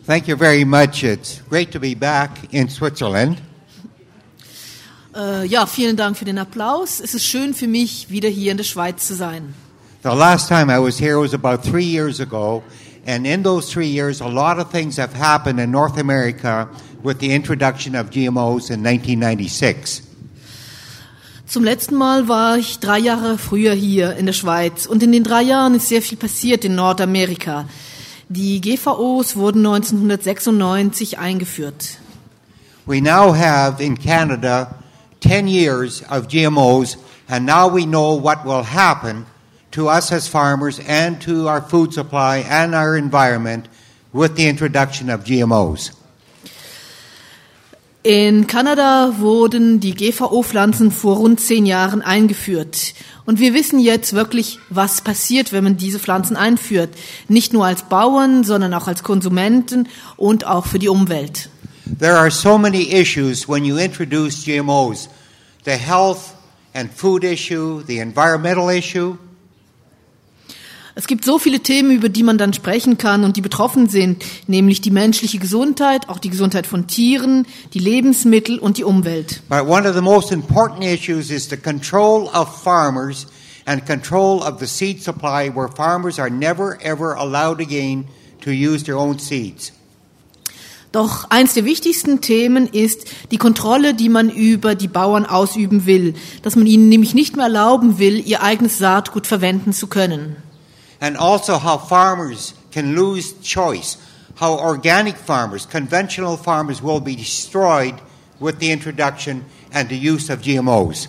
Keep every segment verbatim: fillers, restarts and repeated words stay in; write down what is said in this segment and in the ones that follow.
Thank you very much. It's great to be back in Switzerland. Äh, ja, vielen Dank für den Applaus. Es ist schön für mich, wieder hier in der Schweiz zu sein. The last time I was here was about three years ago, and in those three years, a lot of things have happened in North America with the introduction of G M Os in nineteen ninety-six. Zum letzten Mal war ich drei Jahre früher hier in der Schweiz und in den drei Jahren ist sehr viel passiert in Nordamerika. Die G V Os wurden neunzehnhundertsechsundneunzig eingeführt. We now have in Canada ten years of G M Os, and now we know what will happen to us as farmers and to our food supply and our environment with the introduction of G M Os. In Kanada wurden die G V O-Pflanzen vor rund zehn Jahren eingeführt. Und wir wissen jetzt wirklich, was passiert, wenn man diese Pflanzen einführt. Nicht nur als Bauern, sondern auch als Konsumenten und auch für die Umwelt. There are so many issues when you introduce G M Os. The health and food issue, the environmental issue. Es gibt so viele Themen, über die man dann sprechen kann und die betroffen sind, nämlich die menschliche Gesundheit, auch die Gesundheit von Tieren, die Lebensmittel und die Umwelt. But one of the most important issues is the control of farmers and control of the seed supply, where farmers are never ever allowed again to use their own seeds. Doch eins der wichtigsten Themen ist die Kontrolle, die man über die Bauern ausüben will, dass man ihnen nämlich nicht mehr erlauben will, ihr eigenes Saatgut verwenden zu können. And also how farmers can lose choice, how organic farmers, conventional farmers will be destroyed with the introduction and the use of G M Os.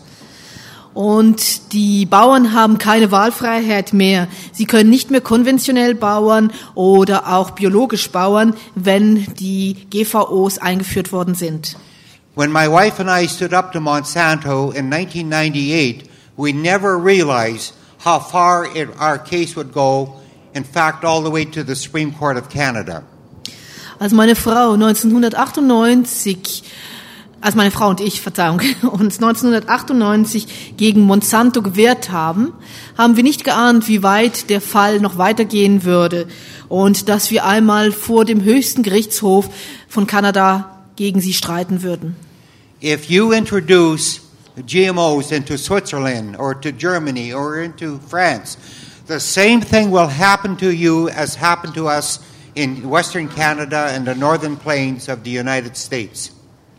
Und die Bauern haben keine Wahlfreiheit mehr. Sie können nicht mehr konventionell bauen oder auch biologisch bauen, wenn die G V Os eingeführt worden sind. When my wife and I stood up to Monsanto in nineteen ninety-eight, we never realized how far it, our case would go, in fact, all the way to the Supreme Court of Canada. Als meine Frau neunzehnhundertachtundneunzig als meine Frau und ich, Verzeihung, uns neunzehnhundertachtundneunzig gegen Monsanto gewehrt haben, haben wir nicht geahnt, wie weit der Fall noch weitergehen würde und dass wir einmal vor dem höchsten Gerichtshof von Kanada gegen sie streiten würden. If you introduce G M Os into Switzerland or to Germany or into France, the same thing will happen to you as happened to us in Western Canada and the northern plains of the United States.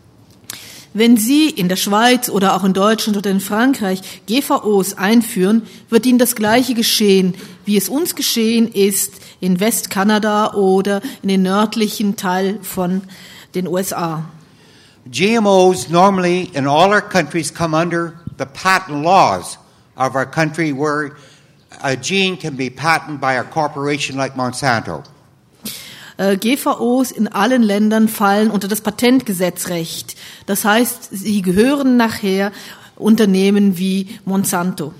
Wenn Sie in der Schweiz oder auch in Deutschland oder in Frankreich G V Os einführen, wird Ihnen das Gleiche geschehen, wie es uns geschehen ist in Westkanada oder in den nördlichen Teil von den U S A. G M Os normally in all our countries come under the patent laws of our country, where a gene can be patented by a corporation like Monsanto. G V Os in allen Ländern fallen unter das Patentgesetzrecht. Das heißt, sie gehören nachher Unternehmen wie Monsanto.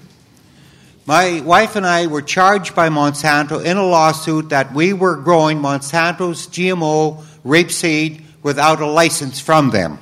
My wife and I were charged by Monsanto in a lawsuit that we were growing Monsanto's G M O rapeseed without a license from them.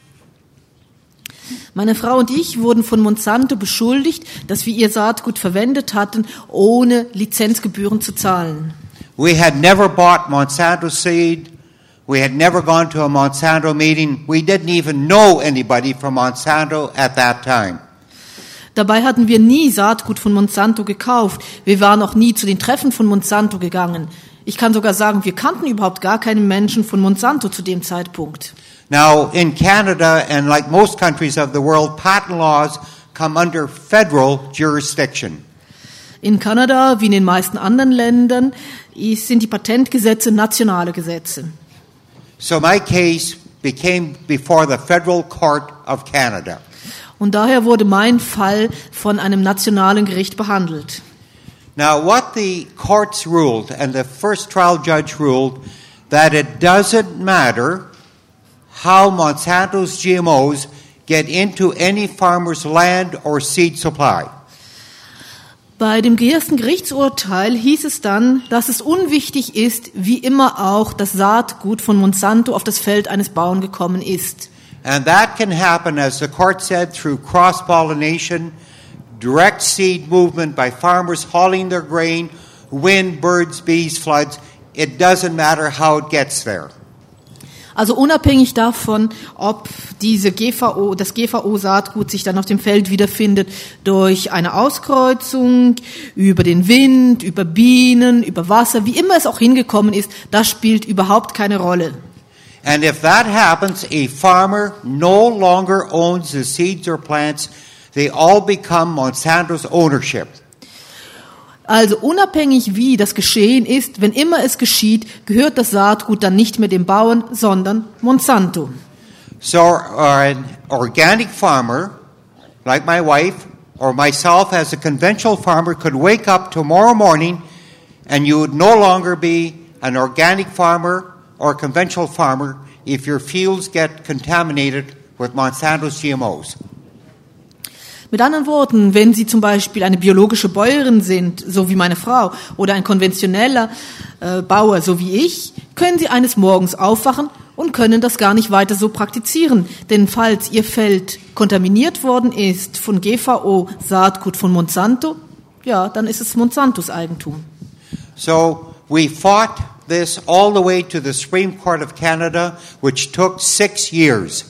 Meine Frau und ich wurden von Monsanto beschuldigt, dass wir ihr Saatgut verwendet hatten, ohne Lizenzgebühren zu zahlen. We had never bought Monsanto seed. We had never gone to a Monsanto meeting. We didn't even know anybody from Monsanto at that time. Dabei hatten wir nie Saatgut von Monsanto gekauft. Wir waren auch nie zu den Treffen von Monsanto gegangen. Ich kann sogar sagen, wir kannten überhaupt gar keinen Menschen von Monsanto zu dem Zeitpunkt. Now, in Canada and like most countries of the world, patent laws come under federal jurisdiction. In Kanada, wie in den meisten anderen Ländern, sind die Patentgesetze nationale Gesetze. So my case became before the Federal Court of Canada. Und daher wurde mein Fall von einem nationalen Gericht behandelt. Now, what the courts ruled, and the first trial judge ruled, that it doesn't matter how Monsanto's G M Os get into any farmer's land or seed supply. Bei dem ersten Gerichtsurteil hieß es dann, dass es unwichtig ist, wie immer auch das Saatgut von Monsanto auf das Feld eines Bauern gekommen ist. And that can happen, as the court said, through cross-pollination, direct seed movement by farmers hauling their grain, wind, birds, bees, floods, it doesn't matter how it gets there. Also unabhängig davon, ob diese G V O, das G V O-Saatgut sich dann auf dem Feld wiederfindet durch eine Auskreuzung, über den Wind, über Bienen, über Wasser, wie immer es auch hingekommen ist, das spielt überhaupt keine Rolle. And if that happens, a farmer no longer owns the seeds or plants. They all become Monsanto's ownership. Also unabhängig wie das geschehen ist, wenn immer es geschieht, gehört das Saatgut dann nicht mehr dem Bauern, sondern Monsanto. So an organic farmer, like my wife or myself as a conventional farmer, could wake up tomorrow morning and you would no longer be an organic farmer or conventional farmer if your fields get contaminated with Monsanto's G M Os. Mit anderen Worten, wenn Sie zum Beispiel eine biologische Bäuerin sind, so wie meine Frau, oder ein konventioneller äh, Bauer, so wie ich, können Sie eines Morgens aufwachen und können das gar nicht weiter so praktizieren. Denn falls Ihr Feld kontaminiert worden ist von G V O-Saatgut von Monsanto, ja, dann ist es Monsantos Eigentum. So we fought this all the way to the Supreme Court of Canada, which took six years.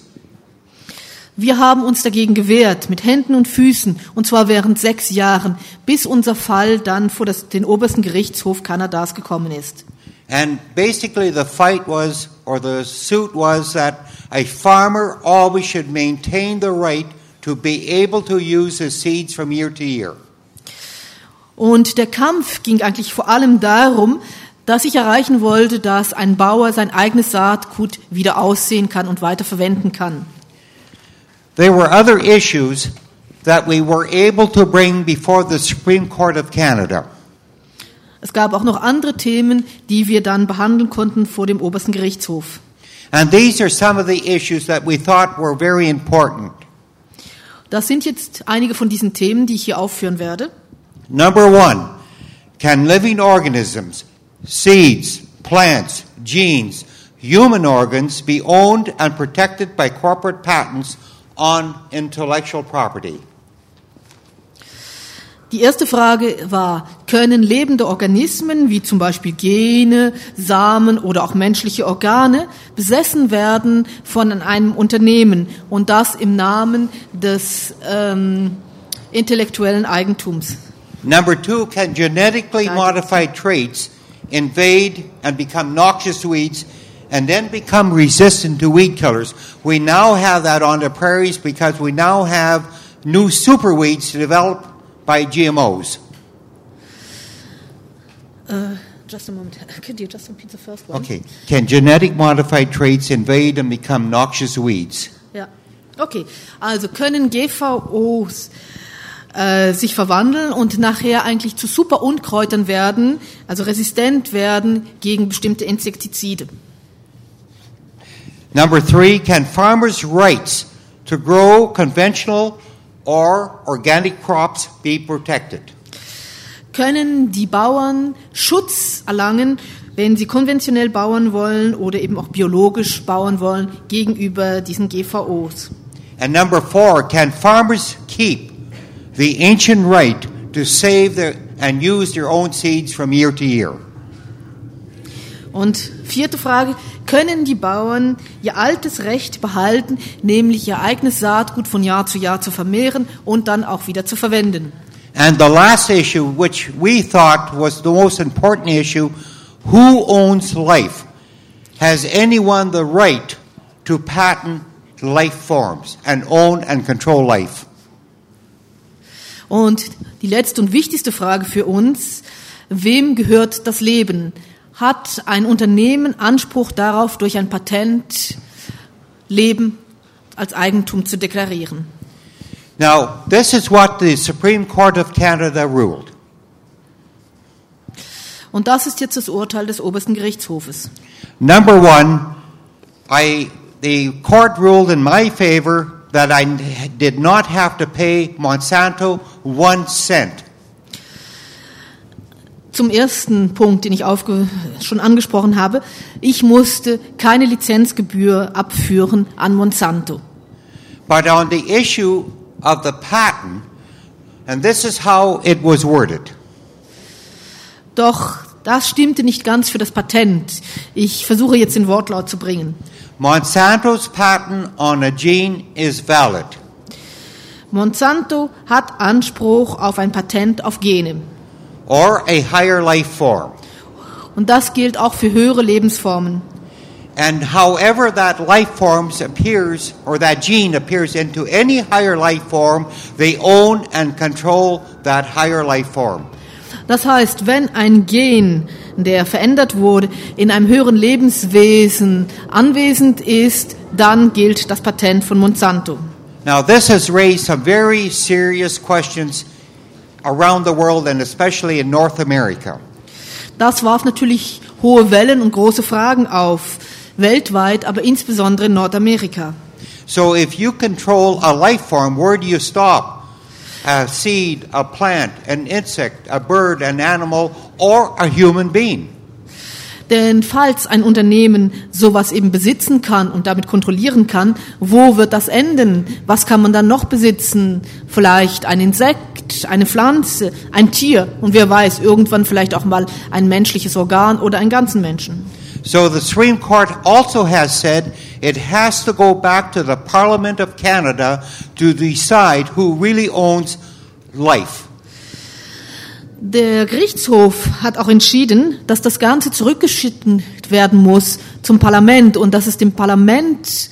Wir haben uns dagegen gewehrt, mit Händen und Füßen, und zwar während sechs Jahren, bis unser Fall dann vor das, den obersten Gerichtshof Kanadas gekommen ist. And basically the fight was, or the suit was, that a farmer always should maintain the right to be able to use his seeds from year to year. Und der Kampf ging eigentlich vor allem darum, dass ich erreichen wollte, dass ein Bauer sein eigenes Saatgut wieder aussehen kann und weiter verwenden kann. There were other issues that we were able to bring before the Supreme Court of Canada. Es gab auch noch andere Themen, die wir dann behandeln konnten vor dem obersten Gerichtshof. And these are some of the issues that we thought were very important. Das sind jetzt einige von diesen Themen, die ich hier aufführen werde. Number one, can living organisms, seeds, plants, genes, human organs be owned and protected by corporate patents on intellectual property? Die erste Frage war, können lebende Organismen, wie zum Beispiel Gene, Samen oder auch menschliche Organe, besessen werden von einem Unternehmen und das im Namen des ähm, intellektuellen Eigentums? Number two, can genetically modified traits invade and become noxious weeds and then become resistant to weed killers? We now have that on the prairies because we now have new super weeds developed by G M Os. Uh, just a moment. Could you just repeat the first one? Okay. Can genetic modified traits invade and become noxious weeds? Ja. Okay. Also können G V Os äh, sich verwandeln und nachher eigentlich zu Superunkräutern werden, also resistent werden gegen bestimmte Insektizide. Number three, can farmers' rights to grow conventional or organic crops be protected? Können die Bauern Schutz erlangen, wenn sie konventionell bauen wollen oder eben auch biologisch bauen wollen, gegenüber diesen G V Os? And number four, can farmers keep the ancient right to save their, and use their own seeds from year to year? Und vierte Frage, können die Bauern ihr altes Recht behalten, nämlich ihr eigenes Saatgut von Jahr zu Jahr zu vermehren und dann auch wieder zu verwenden? And the last issue, which we thought was the most important issue, who owns life? Has anyone the right to patent life forms and own and control life? Und die letzte und wichtigste Frage für uns, wem gehört das Leben? Hat ein Unternehmen Anspruch darauf, durch ein Patent Leben als Eigentum zu deklarieren? Now, this is what the Supreme Court of Canada ruled. Und das ist jetzt das Urteil des obersten Gerichtshofes. Number one, I, the court ruled in my favor that I did not have to pay Monsanto one cent. Zum ersten Punkt, den ich aufge- schon angesprochen habe, ich musste keine Lizenzgebühr abführen an Monsanto. But on the issue of the patent, and this is how it was worded. Doch Das stimmte nicht ganz für das Patent. Ich versuche jetzt den Wortlaut zu bringen. Monsanto's patent on a gene is valid. Monsanto hat Anspruch auf ein Patent auf Gene. Or a higher life form. Und das gilt auch für höhere Lebensformen. And however that life form appears, or that gene appears into any higher life form, they own and control that higher life form. Das heißt, wenn ein Gen, der verändert wurde, in einem höheren Lebenswesen anwesend ist, dann gilt das Patent von Monsanto. Now this has raised some very serious questions around the world and especially in North America. Das warf natürlich hohe Wellen und große Fragen auf, weltweit, aber insbesondere in Nordamerika. So if you control a life form, where do you stop? A seed, a plant, an insect, a bird, an animal, or a human being. Denn falls ein Unternehmen sowas eben besitzen kann und damit kontrollieren kann, wo wird das enden? Was kann man dann noch besitzen? Vielleicht ein Insekt, eine Pflanze, ein Tier und wer weiß, irgendwann vielleicht auch mal ein menschliches Organ oder einen ganzen Menschen. So the Supreme Court also has said it has to go back to the Parliament of Canada to decide who really owns life. Der Gerichtshof hat auch entschieden, dass das Ganze zurückgeschickt werden muss zum Parlament und dass es dem Parlament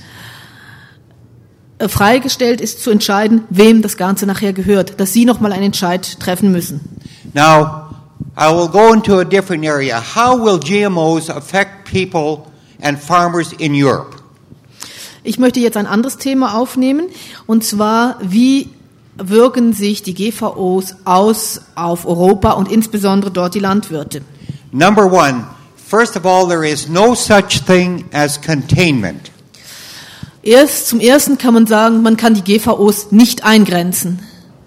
freigestellt ist, zu entscheiden, wem das Ganze nachher gehört, dass sie nochmal einen Entscheid treffen müssen. Now, I will go into a different area. How will G M Os affect people and farmers in Europe? Ich möchte jetzt ein anderes Thema aufnehmen, und zwar, wie wirken sich die G V Os aus auf Europa und insbesondere dort die Landwirte. Number one, first of all, there is no such thing as containment. Erst zum Ersten kann man sagen, man kann die G V Os nicht eingrenzen.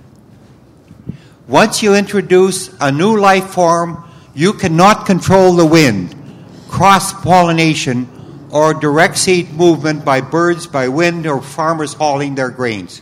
Once you introduce a new life form, you cannot control the wind, cross-pollination, or direct seed movement by birds, by wind, or farmers hauling their grains.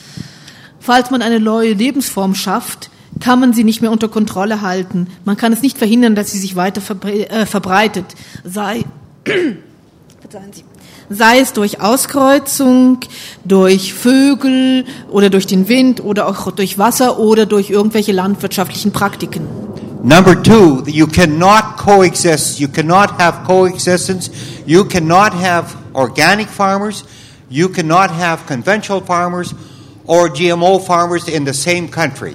Falls man eine neue Lebensform schafft, kann man sie nicht mehr unter Kontrolle halten. Man kann es nicht verhindern, dass sie sich weiter verbre- äh, verbreitet, sei, verzeihen Sie, sei es durch Auskreuzung, durch Vögel oder durch den Wind oder auch durch Wasser oder durch irgendwelche landwirtschaftlichen Praktiken. Number two, you cannot coexist. You cannot have coexistence. You cannot have organic farmers. You cannot have conventional farmers or G M O farmers in the same country.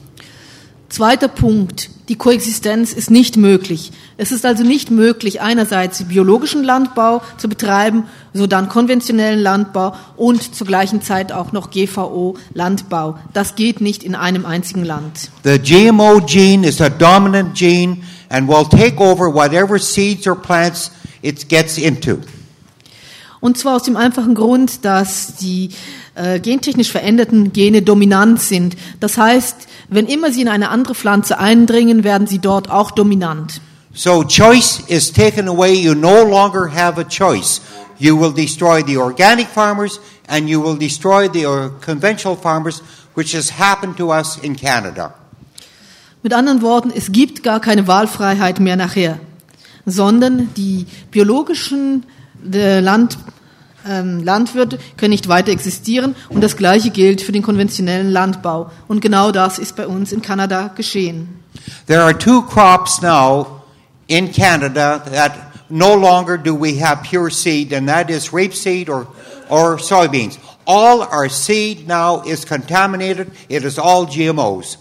Zweiter Punkt, die Koexistenz ist nicht möglich. Es ist also nicht möglich, einerseits biologischen Landbau zu betreiben, sodann konventionellen Landbau und zur gleichen Zeit auch noch G V O-Landbau. Das geht nicht in einem einzigen Land. The G M O gene is a dominant gene and will take over whatever seeds or plants it gets into. Und zwar aus dem einfachen Grund, dass die äh, gentechnisch veränderten Gene dominant sind. Das heißt, wenn immer sie in eine andere Pflanze eindringen, werden sie dort auch dominant. So choice is taken away. You no longer have a choice. You will destroy the organic farmers and you will destroy the uh, conventional farmers, which has happened to us in Canada. Mit anderen Worten, es gibt gar keine Wahlfreiheit mehr nachher, sondern die biologischen äh, Land, ähm, Landwirte können nicht weiter existieren und das Gleiche gilt für den konventionellen Landbau. Und genau das ist bei uns in Kanada geschehen. There are two crops now in Canada that no longer do we have pure seed, and that is rapeseed or, or soybeans. All our seed now is contaminated. It is all G M Os.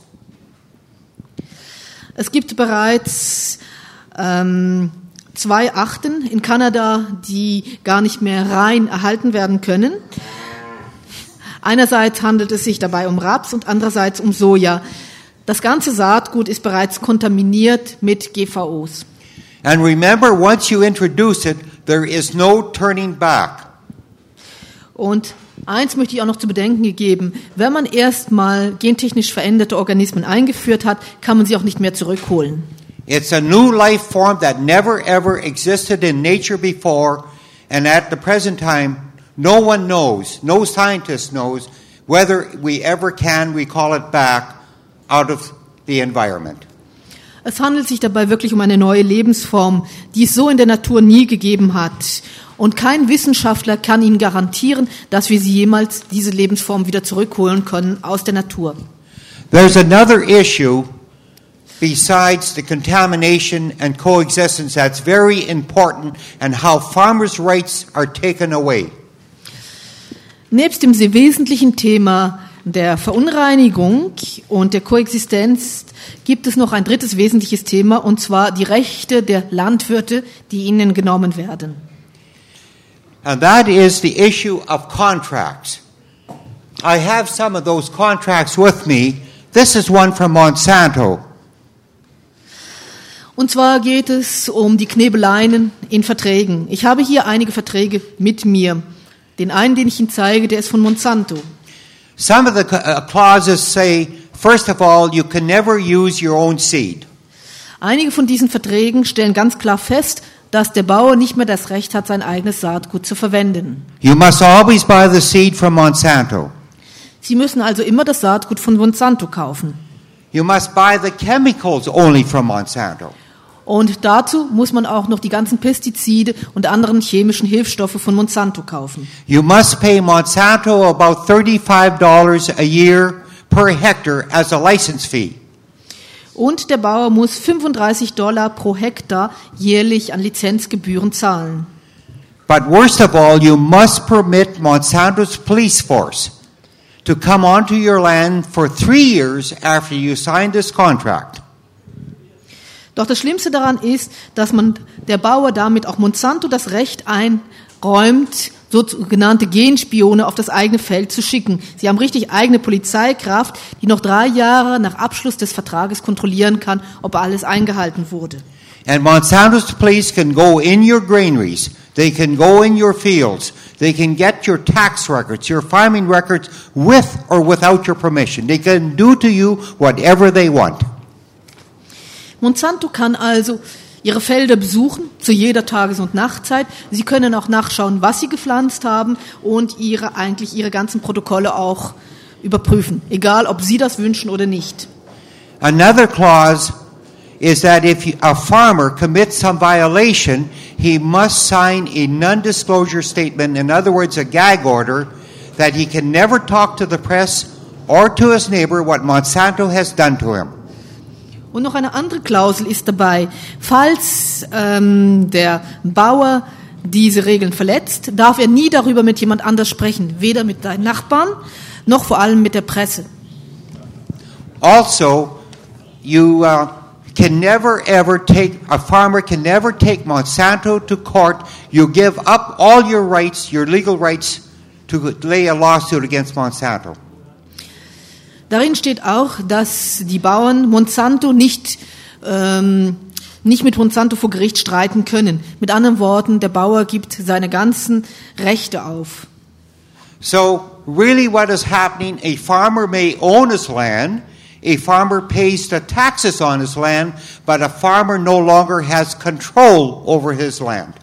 Es gibt bereits ähm, zwei Arten in Kanada, die gar nicht mehr rein erhalten werden können. Einerseits handelt es sich dabei um Raps und andererseits um Soja. Das ganze Saatgut ist bereits kontaminiert mit G V Os. And remember, once you introduce it, there is no turning back. Und eins möchte ich auch noch zu bedenken gegeben: Wenn man erstmal gentechnisch veränderte Organismen eingeführt hat, kann man sie auch nicht mehr zurückholen. It's a new life form that never ever existed in nature before, and at the present time, no one knows, no scientist knows whether we ever can recall it back out of the environment. Es handelt sich dabei wirklich um eine neue Lebensform, die es so in der Natur nie gegeben hat. Und kein Wissenschaftler kann Ihnen garantieren, dass wir sie jemals diese Lebensform wieder zurückholen können aus der Natur. There's another issue besides the contamination and coexistence that's very important and how farmers' rights are taken away. Nebst dem sehr wesentlichen Thema der Verunreinigung und der Koexistenz gibt es noch ein drittes wesentliches Thema, und zwar die Rechte der Landwirte, die ihnen genommen werden. And that is the issue of contracts. I have some of those contracts with me. This is one from Monsanto. Und zwar geht es um die Knebeleien in Verträgen. Ich habe hier einige Verträge mit mir. Den einen, den ich Ihnen zeige, der ist von Monsanto. Some of the uh, clauses say, first of all, you can never use your own seed. Einige von diesen Verträgen stellen ganz klar fest, dass der Bauer nicht mehr das Recht hat, sein eigenes Saatgut zu verwenden. You must always buy the seed from Monsanto. Sie müssen also immer das Saatgut von Monsanto kaufen. You must buy the chemicals only from Monsanto. Und dazu muss man auch noch die ganzen Pestizide und anderen chemischen Hilfsstoffe von Monsanto kaufen. You must pay Monsanto about thirty-five dollars a year per hectare as a license fee. Und der Bauer muss fünfunddreißig Dollar pro Hektar jährlich an Lizenzgebühren zahlen. But worst of all, you must permit Monsanto's police force to come onto your land for three years after you sign this contract. Doch das Schlimmste daran ist, dass man der Bauer damit auch Monsanto das Recht einräumt, sogenannte Genspione auf das eigene Feld zu schicken. Sie haben richtig eigene Polizeikraft, die noch drei Jahre nach Abschluss des Vertrages kontrollieren kann, ob alles eingehalten wurde. And Monsanto's police can go in your granaries, they can go in your fields, they can get your tax records, your farming records with or without your permission. They can do to you whatever they want. Monsanto kann also ihre Felder besuchen, zu jeder Tages- und Nachtzeit. Sie können auch nachschauen, was sie gepflanzt haben und ihre, eigentlich ihre ganzen Protokolle auch überprüfen, egal ob sie das wünschen oder nicht. Another clause is that if a farmer commits some violation, he must sign a non-disclosure statement, in other words, a gag order, that he can never talk to the press or to his neighbor what Monsanto has done to him. Und noch eine andere Klausel ist dabei. Falls ähm, der Bauer diese Regeln verletzt, darf er nie darüber mit jemand anders sprechen, weder mit seinen Nachbarn noch vor allem mit der Presse. Also, you uh, can never ever take, a farmer can never take Monsanto to court. You give up all your rights, your legal rights, to lay a lawsuit against Monsanto. Darin steht auch, dass die Bauern Monsanto nicht, ähm, nicht mit Monsanto vor Gericht streiten können. Mit anderen Worten, der Bauer gibt seine ganzen Rechte auf. So, really what is happening, a farmer may own his land, a farmer pays the taxes on his land, but a farmer no longer has control over his land.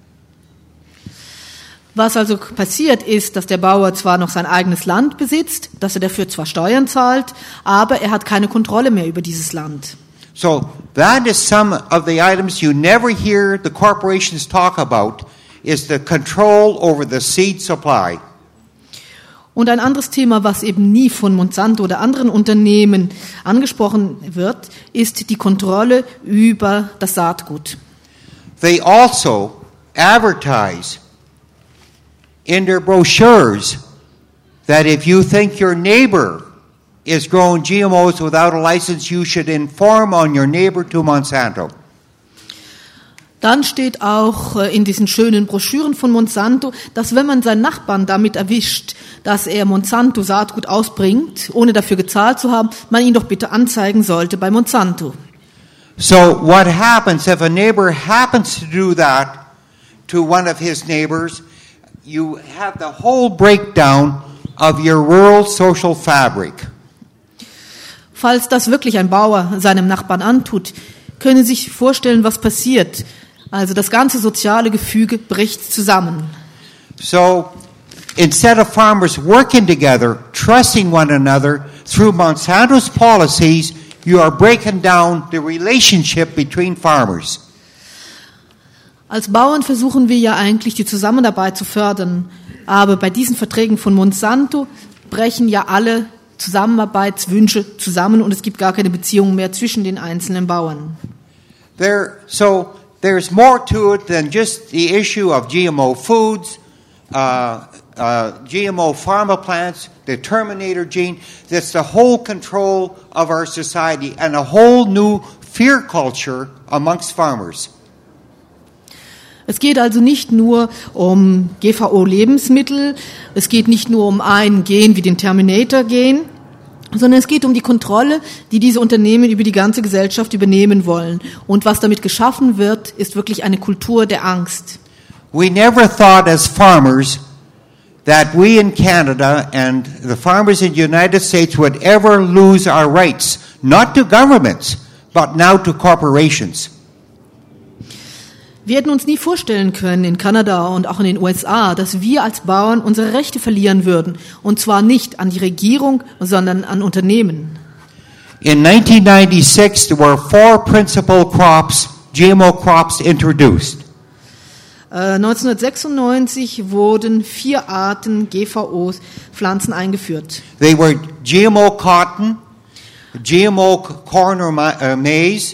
Was also passiert ist, dass der Bauer zwar noch sein eigenes Land besitzt, dass er dafür zwar Steuern zahlt, aber er hat keine Kontrolle mehr über dieses Land. So that is some of the items you never hear the corporations talk about, is the control over the seed supply. Und ein anderes Thema, was eben nie von Monsanto oder anderen Unternehmen angesprochen wird, ist die Kontrolle über das Saatgut. They also advertise in their brochures that if you think your neighbor is growing G M Os without a license, you should inform on your neighbor to Monsanto. Dann steht auch in diesen schönen Broschüren von Monsanto, dass wenn man seinen Nachbarn damit erwischt, dass er Monsanto Saatgut ausbringt, ohne dafür gezahlt zu haben, man ihn doch bitte anzeigen sollte bei Monsanto. So what happens if a neighbor happens to do that to one of his neighbors? You have the whole breakdown of your rural social fabric. Falls das wirklich ein Bauer seinem Nachbarn antut, können Sie sich vorstellen, was passiert. Also das ganze soziale Gefüge bricht zusammen. So instead of farmers working together, trusting one another through Monsanto's policies, you are breaking down the relationship between farmers. Als Bauern versuchen wir ja eigentlich die Zusammenarbeit zu fördern, aber bei diesen Verträgen von Monsanto brechen ja alle Zusammenarbeitswünsche zusammen und es gibt gar keine Beziehung mehr zwischen den einzelnen Bauern. There, so there's more to it than just the issue of G M O foods, uh, uh, G M O pharma plants, the Terminator gene. That's the whole control of our society and a whole new fear culture amongst farmers. Es geht also nicht nur um G V O-Lebensmittel, es geht nicht nur um ein Gen wie den Terminator-Gen, sondern es geht um die Kontrolle, die diese Unternehmen über die ganze Gesellschaft übernehmen wollen. Und was damit geschaffen wird, ist wirklich eine Kultur der Angst. We never thought as farmers that we in Canada and the farmers in the United States would ever lose our rights, not to governments, but now to corporations. Wir hätten uns nie vorstellen können in Kanada und auch in den U S A, dass wir als Bauern unsere Rechte verlieren würden. Und zwar nicht an die Regierung, sondern an Unternehmen. In nineteen ninety-six, there were four principal crops, G M O crops, introduced. Äh, neunzehnhundertsechsundneunzig wurden vier Arten G V Os, Pflanzen eingeführt. They were G M O cotton, G M O corn or ma- uh, maize,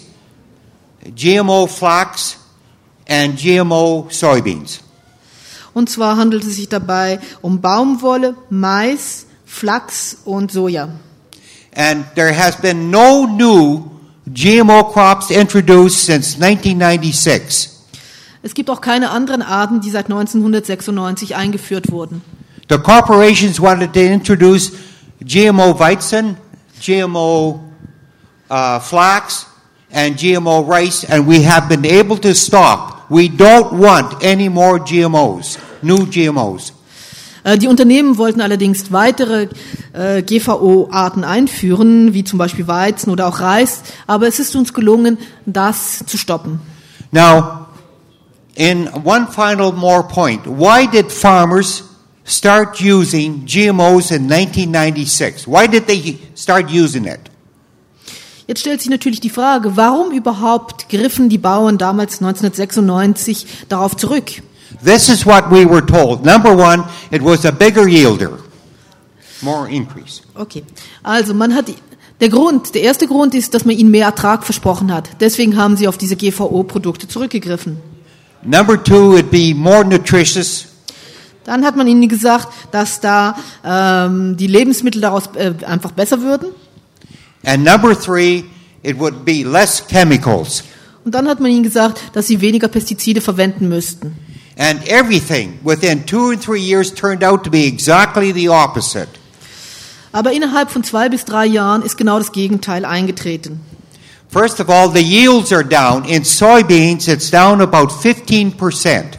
G M O flax, and G M O soybeans. Und zwar handelt es sich dabei um Baumwolle, Mais, Flachs und Soja. And there has been no new G M O crops introduced since nineteen ninety-six. Es gibt auch keine anderen Arten, die seit neunzehnhundertsechsundneunzig eingeführt wurden. The corporations wanted to introduce G M O Weizen, G M O uh, flax, and G M O rice, and we have been able to stop. We don't want any more G M Os, new G M Os. Die Unternehmen wollten allerdings weitere äh, G V O-Arten einführen, wie zum Beispiel Weizen oder auch Reis, aber es ist uns gelungen, das zu stoppen. Now, in one final more point, why did farmers start using G M Os in nineteen ninety-six? Why did they start using it? Jetzt stellt sich natürlich die Frage, warum überhaupt griffen die Bauern damals neunzehnhundertsechsundneunzig darauf zurück? This is what we were told. Number one, it was a bigger yielder, more increase. Okay, also man hat der Grund, der erste Grund ist, dass man ihnen mehr Ertrag versprochen hat. Deswegen haben sie auf diese G V O-Produkte zurückgegriffen. Number two, it'd be more nutritious. Dann hat man ihnen gesagt, dass da ähm, die Lebensmittel daraus äh, einfach besser würden. And number three, it would be less chemicals. Und dann hat man ihnen gesagt, dass sie weniger Pestizide verwenden müssten. And everything within two or three years turned out to be exactly the opposite. Aber innerhalb von zwei bis drei Jahren ist genau das Gegenteil eingetreten. First of all, the yields are down. In soybeans, it's down about fifteen percent.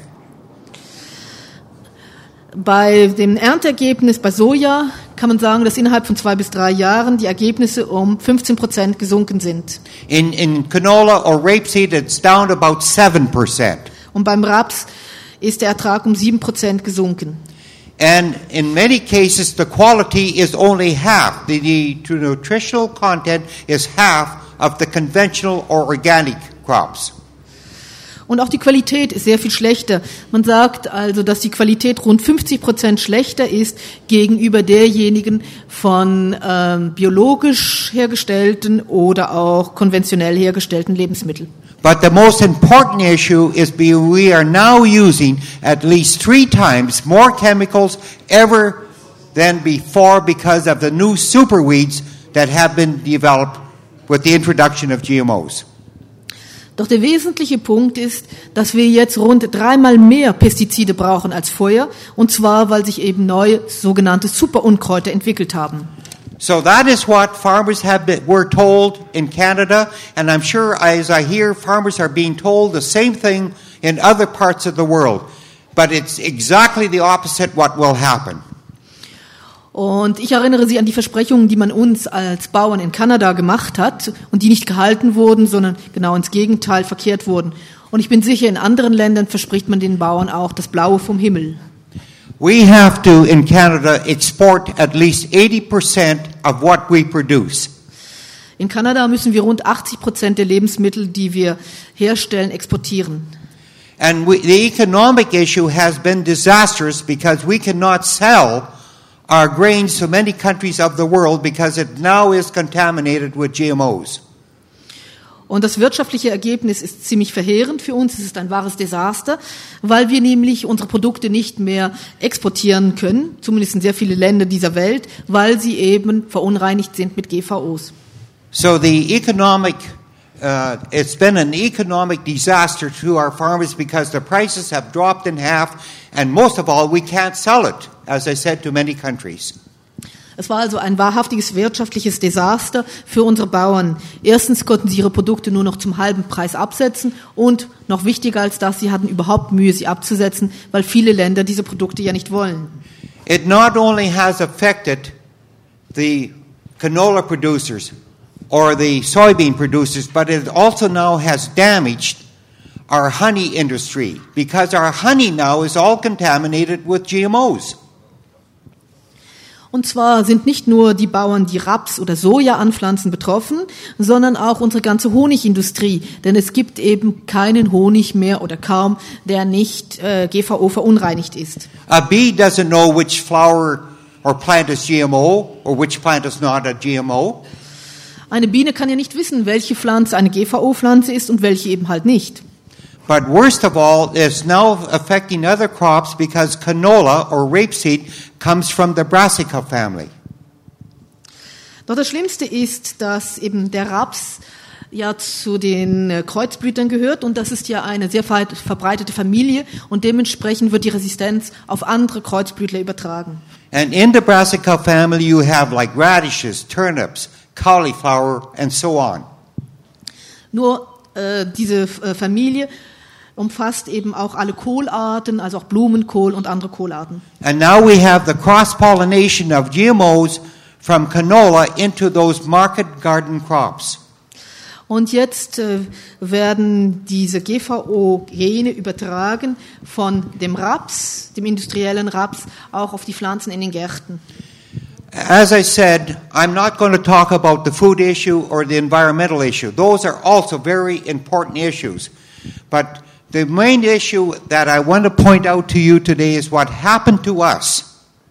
Bei dem Ernteergebnis bei Soja kann man sagen, dass innerhalb von zwei bis drei Jahren die Ergebnisse um fünfzehn Prozent gesunken sind. In, in canola or rapeseed, it's down about seven percent. Und beim Raps ist der Ertrag um sieben Prozent gesunken. And in many cases, the quality is only half. The, the nutritional content is half of the conventional or organic crops. Und auch die Qualität ist sehr viel schlechter. Man sagt also, dass die Qualität rund fünfzig Prozent schlechter ist gegenüber derjenigen von ähm, biologisch hergestellten oder auch konventionell hergestellten Lebensmitteln. But the most important issue is we are now using at least three times more chemicals ever than before because of the new superweeds that have been developed with the introduction of G M Os. Doch der wesentliche Punkt ist, dass wir jetzt rund dreimal mehr Pestizide brauchen als vorher, und zwar, weil sich eben neue sogenannte Superunkräuter entwickelt haben. So that is what farmers have been, were told in Canada, and I'm sure as I hear farmers are being told the same thing in other parts of the world. But it's exactly the opposite what will happen. Und ich erinnere Sie an die Versprechungen, die man uns als Bauern in Kanada gemacht hat und die nicht gehalten wurden, sondern genau ins Gegenteil verkehrt wurden. Und ich bin sicher, in anderen Ländern verspricht man den Bauern auch das Blaue vom Himmel. We have to, in Canada, export at least eighty percent of what we produce. In Kanada müssen wir rund achtzig Prozent der Lebensmittel, die wir herstellen, exportieren. And we, the economic issue has been disastrous because we cannot sell our grains to many countries of the world because it now is contaminated with G M Os. Und das wirtschaftliche Ergebnis ist ziemlich verheerend für uns. Es ist ein wahres Desaster, weil wir nämlich unsere Produkte nicht mehr exportieren können, zumindest in sehr viele Länder dieser Welt, weil sie eben verunreinigt sind mit G V Os. So the economic, uh, it's been an economic disaster to our farmers because the prices have dropped in half, and most of all, we can't sell it, as I said, to many countries. Es war also ein wahrhaftiges wirtschaftliches Desaster für unsere Bauern. Erstens konnten sie ihre Produkte nur noch zum halben Preis absetzen und noch wichtiger als das, sie hatten überhaupt Mühe, sie abzusetzen, weil viele Länder diese Produkte ja nicht wollen. It not only has affected the canola producers or the soybean producers, but it also now has damaged our honey industry because our honey now is all contaminated with G M Os. Und zwar sind nicht nur die Bauern, die Raps oder Soja anpflanzen, betroffen, sondern auch unsere ganze Honigindustrie. Denn es gibt eben keinen Honig mehr oder kaum, der nicht äh, G V O verunreinigt ist. A bee doesn't know which flower or plant is G M O or which plant is not a G M O. Eine Biene kann ja nicht wissen, welche Pflanze eine G V O-Pflanze ist und welche eben halt nicht. But worst of all, it's now affecting other crops because canola or rapeseed comes from the Brassica family. Doch das Schlimmste ist, dass eben der Raps ja zu den Kreuzblütern gehört und das ist ja eine sehr verbreitete Familie und dementsprechend wird die Resistenz auf andere Kreuzblütler übertragen. And in the Brassica family you have like radishes, turnips, cauliflower and so on. Nur äh, diese äh, Familie umfasst eben auch alle Kohlarten, also auch Blumenkohl und andere Kohlarten. And now we have the cross-pollination of G M Os from canola into those market garden crops. Und jetzt äh, werden diese G V O-Gene übertragen von dem Raps, dem industriellen Raps, auch auf die Pflanzen in den Gärten. As I said, I'm not going to talk about the food issue or the environmental issue. Those are also very important issues. But the main issue that I want to point out to you today is what happened to us.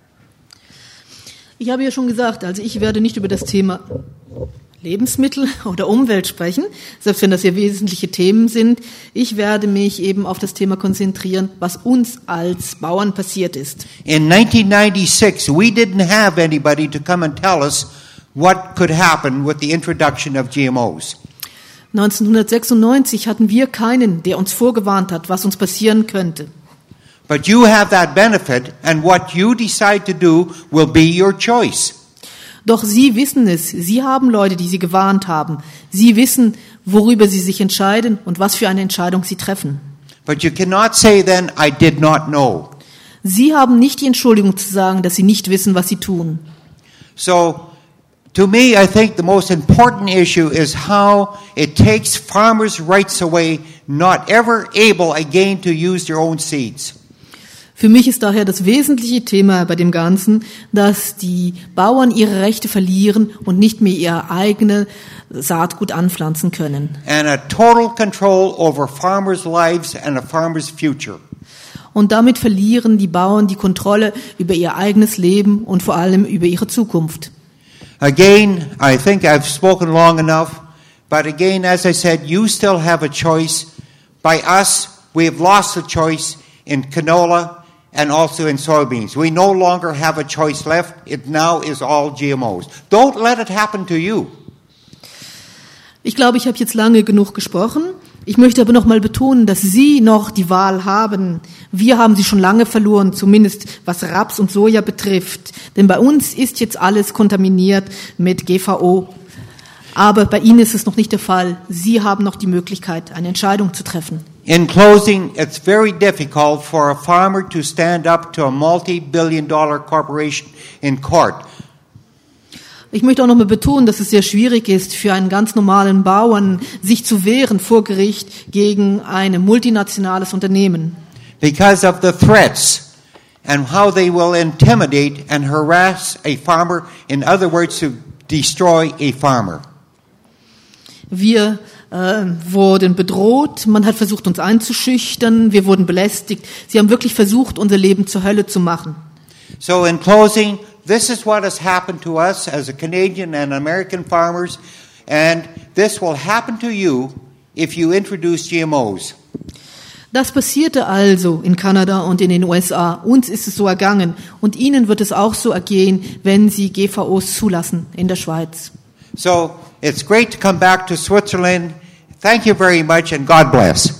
Ich habe ja schon gesagt, also ich werde nicht über das Thema Lebensmittel oder Umwelt sprechen, selbst wenn das ja wesentliche Themen sind. Ich werde mich eben auf das Thema konzentrieren, was uns als Bauern passiert ist. In nineteen ninety-six, we didn't have anybody to come and tell us what could happen with the introduction of G M Os. neunzehnhundertsechsundneunzig hatten wir keinen, der uns vorgewarnt hat, was uns passieren könnte. But you have that benefit, and what you decide to do will be your choice. Doch Sie wissen es, Sie haben Leute, die Sie gewarnt haben. Sie wissen, worüber Sie sich entscheiden und was für eine Entscheidung Sie treffen. But you cannot say then, I did not know. Sie haben nicht die Entschuldigung zu sagen, dass Sie nicht wissen, was Sie tun. So, to me, I think the most important issue is how it takes farmers' rights away, not ever able again to use their own seeds. Für mich ist daher das wesentliche Thema bei dem Ganzen, dass die Bauern ihre Rechte verlieren und nicht mehr ihr eigenes Saatgut anpflanzen können. And a total control over farmers' lives and a farmer's future. Und damit verlieren die Bauern die Kontrolle über ihr eigenes Leben und vor allem über ihre Zukunft. Again, I think I've spoken long enough, but again, as I said, you still have a choice. By us, we have lost the choice in canola and also in soybeans. We no longer have a choice left. It now is all G M Os. Don't let it happen to you. Ich glaube, ich habe jetzt lange genug gesprochen. Ich möchte aber noch mal betonen, dass Sie noch die Wahl haben. Wir haben sie schon lange verloren, zumindest was Raps und Soja betrifft. Denn bei uns ist jetzt alles kontaminiert mit G V O. Aber bei Ihnen ist es noch nicht der Fall. Sie haben noch die Möglichkeit, eine Entscheidung zu treffen. In closing, it's very difficult for a farmer to stand up to a multi-billion dollar corporation in court. Ich möchte auch noch mal betonen, dass es sehr schwierig ist, für einen ganz normalen Bauern sich zu wehren vor Gericht gegen ein multinationales Unternehmen. Because of the threats and how they will intimidate and harass a farmer, in other words, to destroy a farmer. Wir äh, wurden bedroht, man hat versucht, uns einzuschüchtern, wir wurden belästigt. Sie haben wirklich versucht, unser Leben zur Hölle zu machen. So in closing, this is what has happened to us as a Canadian and American farmers, and this will happen to you if you introduce G M Os. Das passierte also in Kanada und in den U S A. Uns ist es so ergangen und Ihnen wird es auch so ergehen, wenn Sie G V Os zulassen in der Schweiz. So it's great to come back to Switzerland. Thank you very much and God bless.